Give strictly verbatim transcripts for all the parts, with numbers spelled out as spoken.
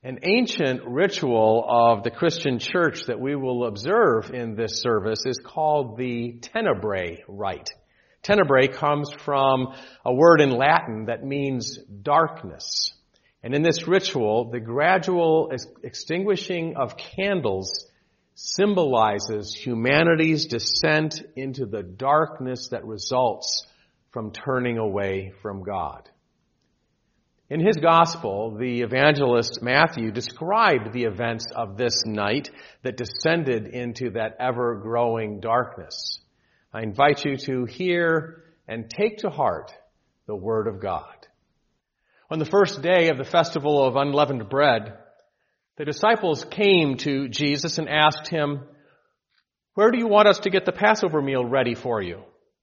An ancient ritual of the Christian church that we will observe in this service is called the Tenebrae rite. Tenebrae comes from a word in Latin that means darkness. And in this ritual, the gradual extinguishing of candles symbolizes humanity's descent into the darkness that results from turning away from God. In his gospel, the evangelist Matthew described the events of this night that descended into that ever-growing darkness. I invite you to hear and take to heart the Word of God. On the first day of the festival of unleavened bread, the disciples came to Jesus and asked him, "Where do you want us to get the Passover meal ready for you?"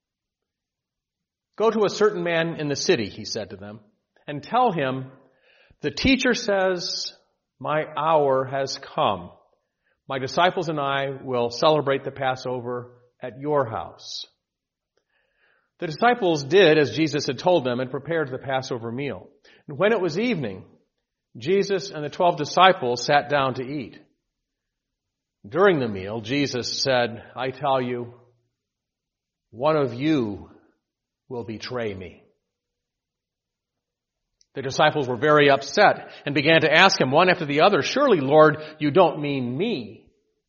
"Go to a certain man in the city," he said to them, "and tell him, 'The teacher says, my hour has come. My disciples and I will celebrate the Passover at your house.'" The disciples did as Jesus had told them and prepared the Passover meal. And when it was evening, Jesus and the twelve disciples sat down to eat. During the meal, Jesus said, "I tell you, one of you will betray me." The disciples were very upset and began to ask him one after the other, "Surely, Lord, you don't mean me."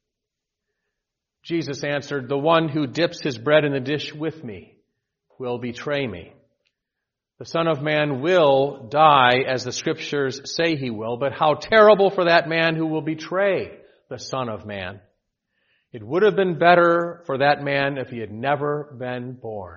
Jesus answered, "The one who dips his bread in the dish with me will betray me. The Son of Man will die as the Scriptures say he will, but how terrible for that man who will betray the Son of Man. It would have been better for that man if he had never been born."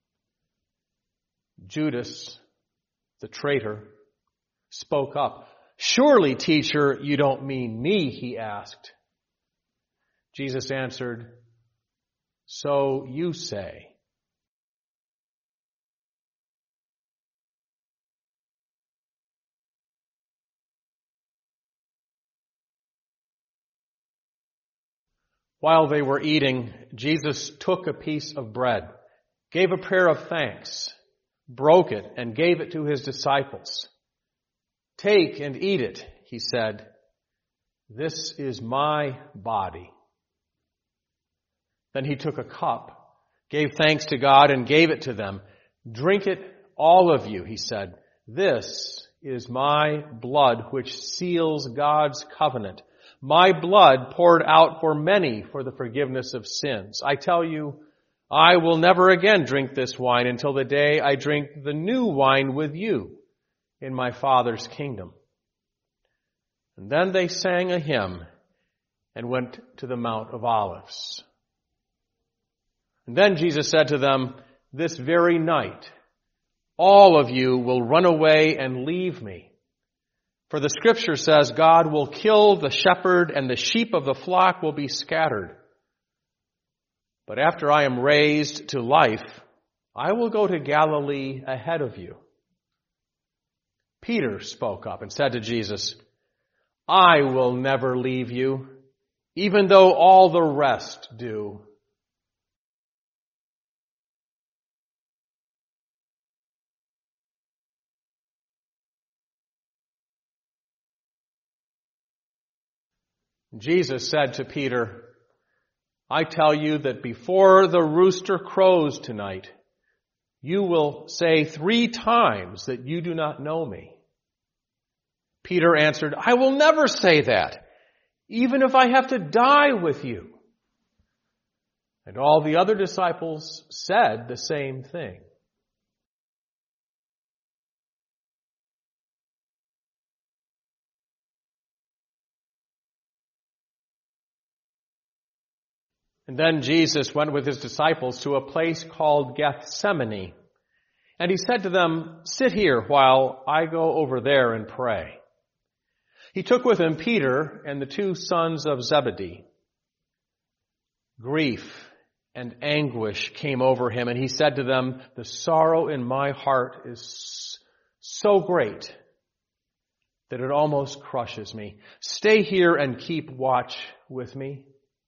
Judas, the traitor, spoke up. "Surely, teacher, you don't mean me," he asked. Jesus answered, "So you say." While they were eating, Jesus took a piece of bread, gave a prayer of thanks, broke it, and gave it to his disciples. "Take and eat it," he said. "This is my body." Then he took a cup, gave thanks to God, and gave it to them. "Drink it, all of you," he said. "This is my blood, which seals God's covenant. My blood poured out for many for the forgiveness of sins. I tell you, I will never again drink this wine until the day I drink the new wine with you in my Father's kingdom." And then they sang a hymn and went to the Mount of Olives. And then Jesus said to them, "This very night, all of you will run away and leave me. For the Scripture says, God will kill the shepherd and the sheep of the flock will be scattered. But after I am raised to life, I will go to Galilee ahead of you." Peter spoke up and said to Jesus, "I will never leave you, even though all the rest do." Jesus said to Peter, "I tell you that before the rooster crows tonight, you will say three times that you do not know me." Peter answered, "I will never say that, even if I have to die with you." And all the other disciples said the same thing. And then Jesus went with his disciples to a place called Gethsemane. And he said to them, "Sit here while I go over there and pray." He took with him Peter and the two sons of Zebedee. Grief and anguish came over him, and he said to them, "The sorrow in my heart is so great that it almost crushes me. Stay here and keep watch with me."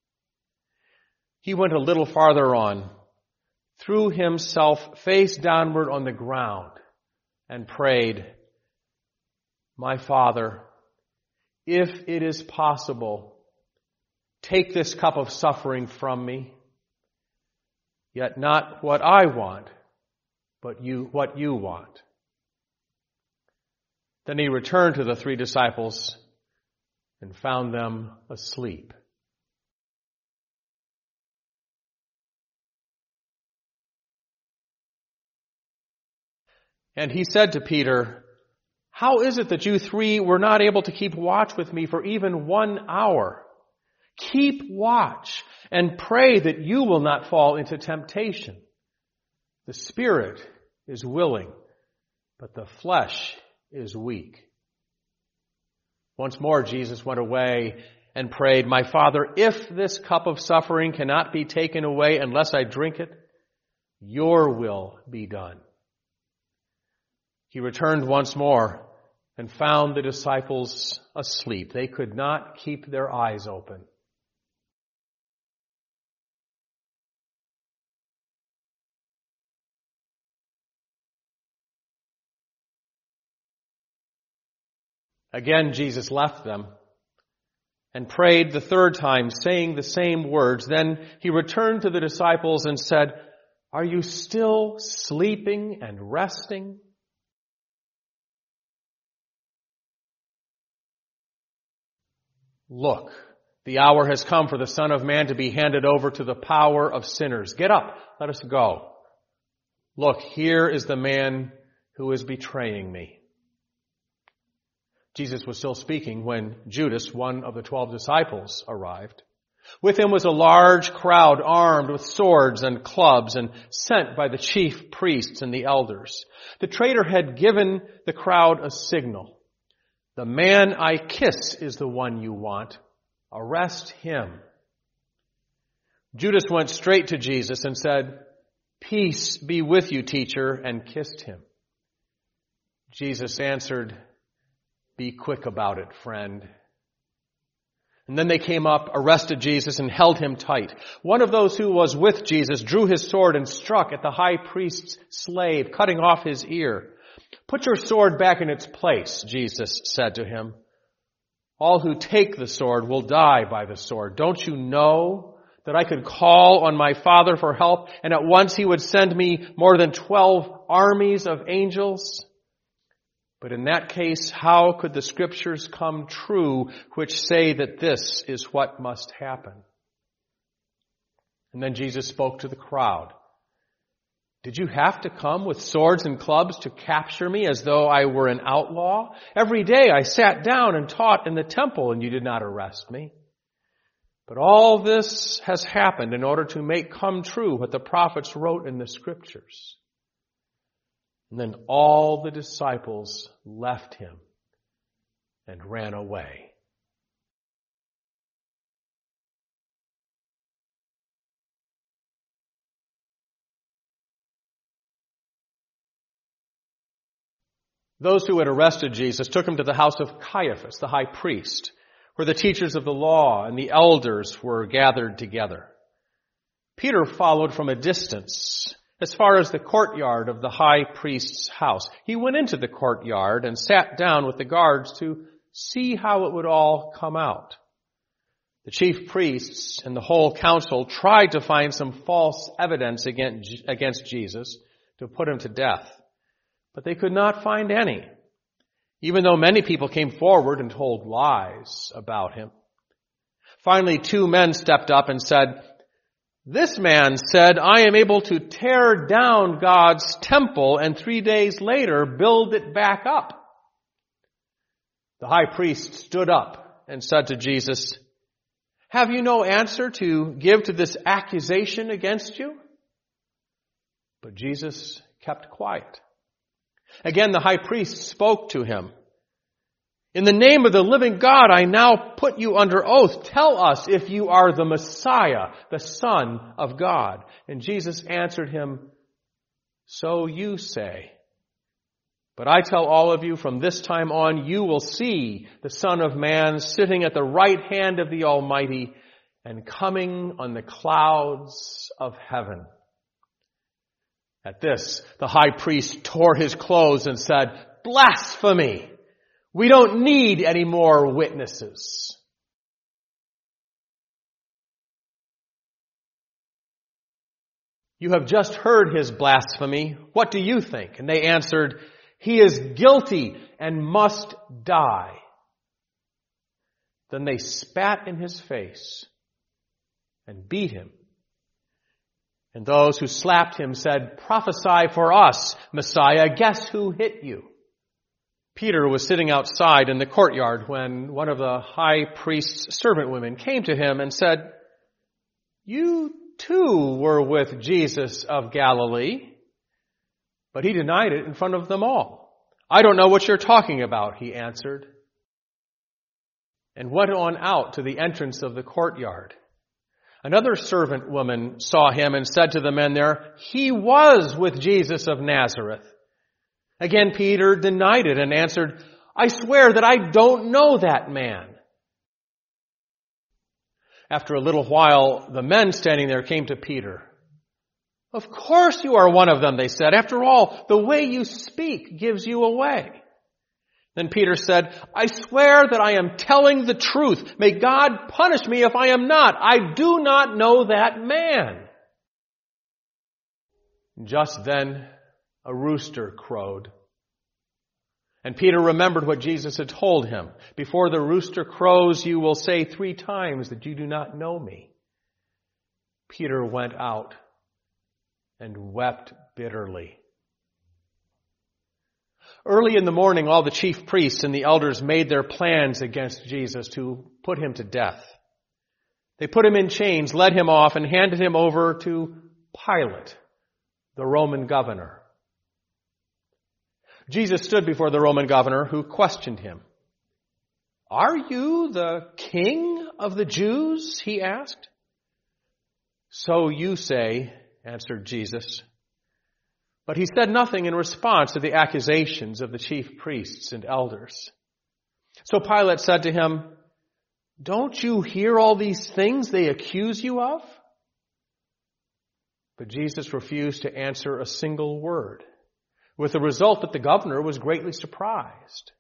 He went a little farther on, threw himself face downward on the ground, and prayed, "My Father, if it is possible, take this cup of suffering from me, yet not what I want, but you, what you want." Then he returned to the three disciples and found them asleep. And he said to Peter, "How is it that you three were not able to keep watch with me for even one hour? Keep watch and pray that you will not fall into temptation. The spirit is willing, but the flesh is weak." Once more Jesus went away and prayed, "My Father, if this cup of suffering cannot be taken away unless I drink it, your will be done." He returned once more and found the disciples asleep. They could not keep their eyes open. Again, Jesus left them and prayed the third time, saying the same words. Then he returned to the disciples and said, "Are you still sleeping and resting? Look, the hour has come for the Son of Man to be handed over to the power of sinners. Get up, let us go. Look, here is the man who is betraying me." Jesus was still speaking when Judas, one of the twelve disciples, arrived. With him was a large crowd armed with swords and clubs and sent by the chief priests and the elders. The traitor had given the crowd a signal. "The man I kiss is the one you want. Arrest him." Judas went straight to Jesus and said, "Peace be with you, teacher," and kissed him. Jesus answered, "Be quick about it, friend." And then they came up, arrested Jesus, and held him tight. One of those who was with Jesus drew his sword and struck at the high priest's slave, cutting off his ear. "Put your sword back in its place," Jesus said to him. "All who take the sword will die by the sword. Don't you know that I could call on my Father for help, and at once he would send me more than twelve armies of angels? But in that case, how could the scriptures come true which say that this is what must happen?" And then Jesus spoke to the crowd. "Did you have to come with swords and clubs to capture me as though I were an outlaw? Every day I sat down and taught in the temple, and you did not arrest me. But all this has happened in order to make come true what the prophets wrote in the scriptures." And then all the disciples left him and ran away. Those who had arrested Jesus took him to the house of Caiaphas, the high priest, where the teachers of the law and the elders were gathered together. Peter followed from a distance as far as the courtyard of the high priest's house. He went into the courtyard and sat down with the guards to see how it would all come out. The chief priests and the whole council tried to find some false evidence against Jesus to put him to death, but they could not find any, even though many people came forward and told lies about him. Finally, two men stepped up and said, "This man said, 'I am able to tear down God's temple and three days later build it back up.'" The high priest stood up and said to Jesus, "Have you no answer to give to this accusation against you?" But Jesus kept quiet. Again, the high priest spoke to him. "In the name of the living God, I now put you under oath. Tell us if you are the Messiah, the Son of God." And Jesus answered him, "So you say. But I tell all of you, from this time on, you will see the Son of Man sitting at the right hand of the Almighty and coming on the clouds of heaven." At this, the high priest tore his clothes and said, "Blasphemy! We don't need any more witnesses. You have just heard his blasphemy. What do you think? And they answered, he is guilty and must die. Then they spat in his face and beat him. And those who slapped him said, prophesy for us, Messiah, guess who hit you? Peter was sitting outside in the courtyard when one of the high priest's servant women came to him and said, you too were with Jesus of Galilee. But he denied it in front of them all. I don't know what you're talking about, he answered, and went on out to the entrance of the courtyard. Another servant woman saw him and said to the men there, he was with Jesus of Nazareth. Again, Peter denied it and answered, I swear that I don't know that man. After a little while, the men standing there came to Peter. Of course you are one of them, they said. After all, the way you speak gives you away. Then Peter said, I swear that I am telling the truth. May God punish me if I am not. I do not know that man. Just then, a rooster crowed. And Peter remembered what Jesus had told him. Before the rooster crows, you will say three times that you do not know me. Peter went out and wept bitterly. Early in the morning, all the chief priests and the elders made their plans against Jesus to put him to death. They put him in chains, led him off, and handed him over to Pilate, the Roman governor. Jesus stood before the Roman governor, who questioned him. Are you the king of the Jews? He asked. So you say, answered Jesus. But he said nothing in response to the accusations of the chief priests and elders. So Pilate said to him, don't you hear all these things they accuse you of? But Jesus refused to answer a single word, with the result that the governor was greatly surprised.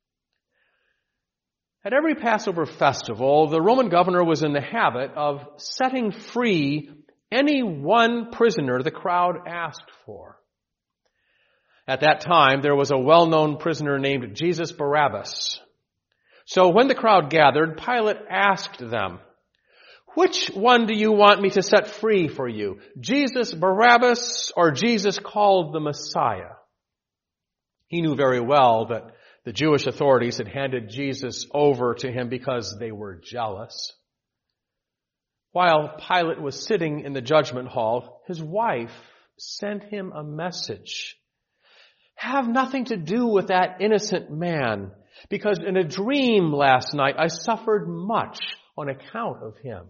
At every Passover festival, the Roman governor was in the habit of setting free any one prisoner the crowd asked for. At that time, there was a well-known prisoner named Jesus Barabbas. So when the crowd gathered, Pilate asked them, which one do you want me to set free for you, Jesus Barabbas or Jesus called the Messiah? He knew very well that the Jewish authorities had handed Jesus over to him because they were jealous. While Pilate was sitting in the judgment hall, his wife sent him a message. Have nothing to do with that innocent man, because in a dream last night I suffered much on account of him.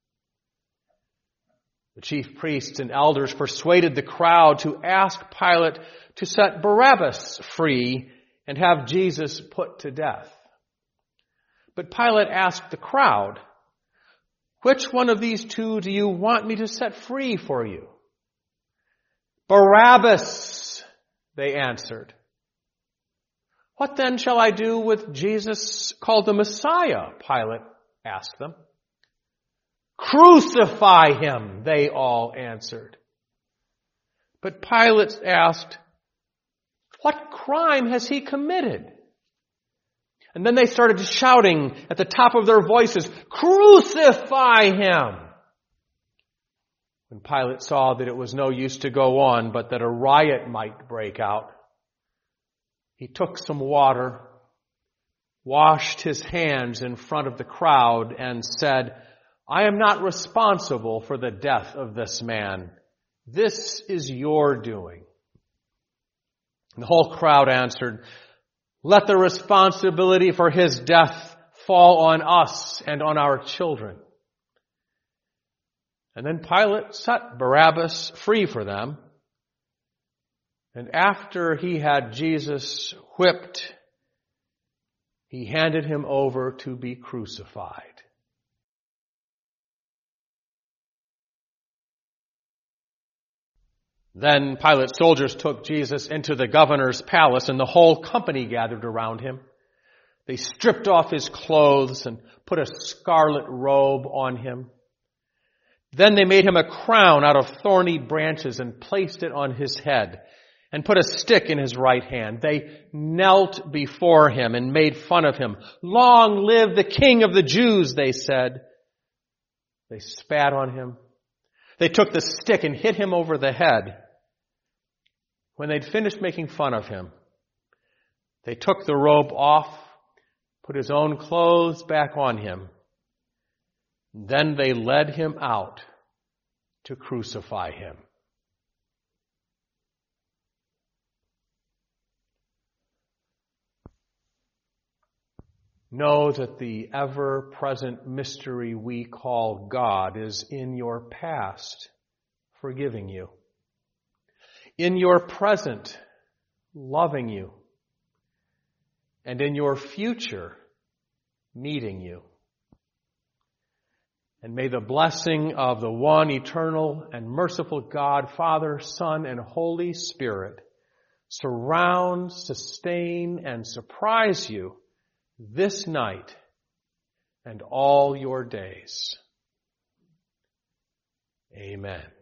The chief priests and elders persuaded the crowd to ask Pilate to set Barabbas free and have Jesus put to death. But Pilate asked the crowd, which one of these two do you want me to set free for you? Barabbas, they answered. What then shall I do with Jesus called the Messiah? Pilate asked them. Crucify him, they all answered. But Pilate asked, what crime has he committed? And then they started shouting at the top of their voices, crucify him! When Pilate saw that it was no use to go on, but that a riot might break out, he took some water, washed his hands in front of the crowd, and said, I am not responsible for the death of this man. This is your doing. And the whole crowd answered, let the responsibility for his death fall on us and on our children. And then Pilate set Barabbas free for them. And after he had Jesus whipped, he handed him over to be crucified. Then Pilate's soldiers took Jesus into the governor's palace, and the whole company gathered around him. They stripped off his clothes and put a scarlet robe on him. Then they made him a crown out of thorny branches and placed it on his head and put a stick in his right hand. They knelt before him and made fun of him. Long live the King of the Jews, they said. They spat on him. They took the stick and hit him over the head. When they'd finished making fun of him, they took the robe off, put his own clothes back on him. Then they led him out to crucify him. Know that the ever-present mystery we call God is in your past, forgiving you. In your present, loving you. And in your future, meeting you. And may the blessing of the one eternal and merciful God, Father, Son, and Holy Spirit surround, sustain, and surprise you this night and all your days. Amen.